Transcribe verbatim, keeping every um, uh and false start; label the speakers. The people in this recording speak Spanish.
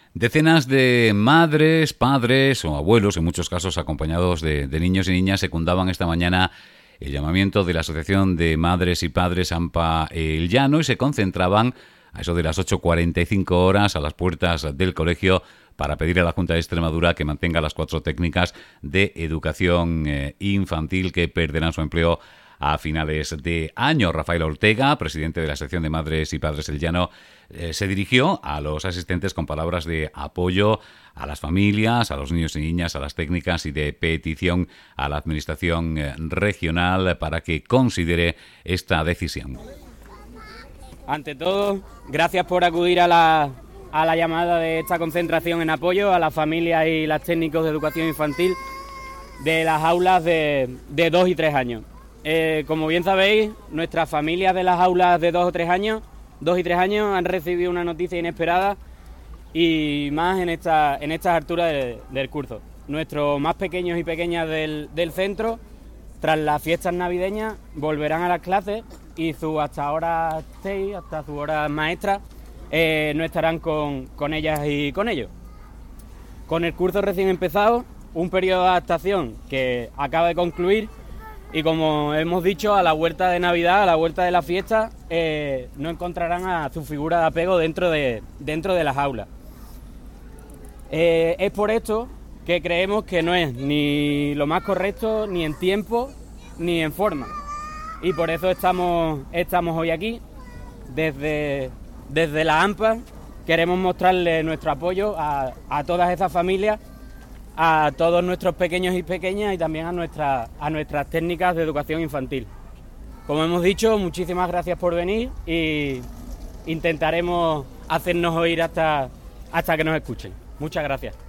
Speaker 1: Decenas de madres, padres o abuelos, en muchos casos acompañados de, de niños y niñas, secundaban esta mañana el llamamiento de la Asociación de Madres y Padres AMPA El Llano y se concentraban a eso de las ocho cuarenta y cinco horas a las puertas del colegio para pedir a la Junta de Extremadura que mantenga las cuatro técnicas de educación eh, infantil que perderán su empleo a finales de año. Rafael Ortega, presidente de la sección de Madres y Padres El Llano, eh, se dirigió a los asistentes con palabras de apoyo a las familias, a los niños y niñas, a las técnicas y de petición a la administración eh, regional para que considere esta decisión.
Speaker 2: Ante todo, gracias por acudir a la, a la llamada de esta concentración en apoyo a las familias y los técnicos de educación infantil de las aulas de, de dos y tres años. Eh, como bien sabéis, nuestras familias de las aulas de dos o tres años, dos y tres años han recibido una noticia inesperada y más en esta en estas alturas de, del curso. Nuestros más pequeños y pequeñas del, del centro, tras las fiestas navideñas, volverán a las clases y su hasta ahora seis, hasta su hora maestra, eh, no estarán con, con ellas y con ellos. Con el curso recién empezado, un periodo de adaptación que acaba de concluir. Y como hemos dicho, a la vuelta de Navidad, a la vuelta de la fiesta, eh, no encontrarán a su figura de apego dentro de, dentro de las aulas. Eh, es por esto que creemos que no es ni lo más correcto, ni en tiempo, ni en forma. Y por eso estamos, estamos hoy aquí. Desde, desde la AMPA queremos mostrarle nuestro apoyo a, a todas esas familias, a todos nuestros pequeños y pequeñas y también a, nuestra, a nuestras técnicas de educación infantil. Como hemos dicho, muchísimas gracias por venir y intentaremos hacernos oír hasta, hasta que nos escuchen. Muchas gracias.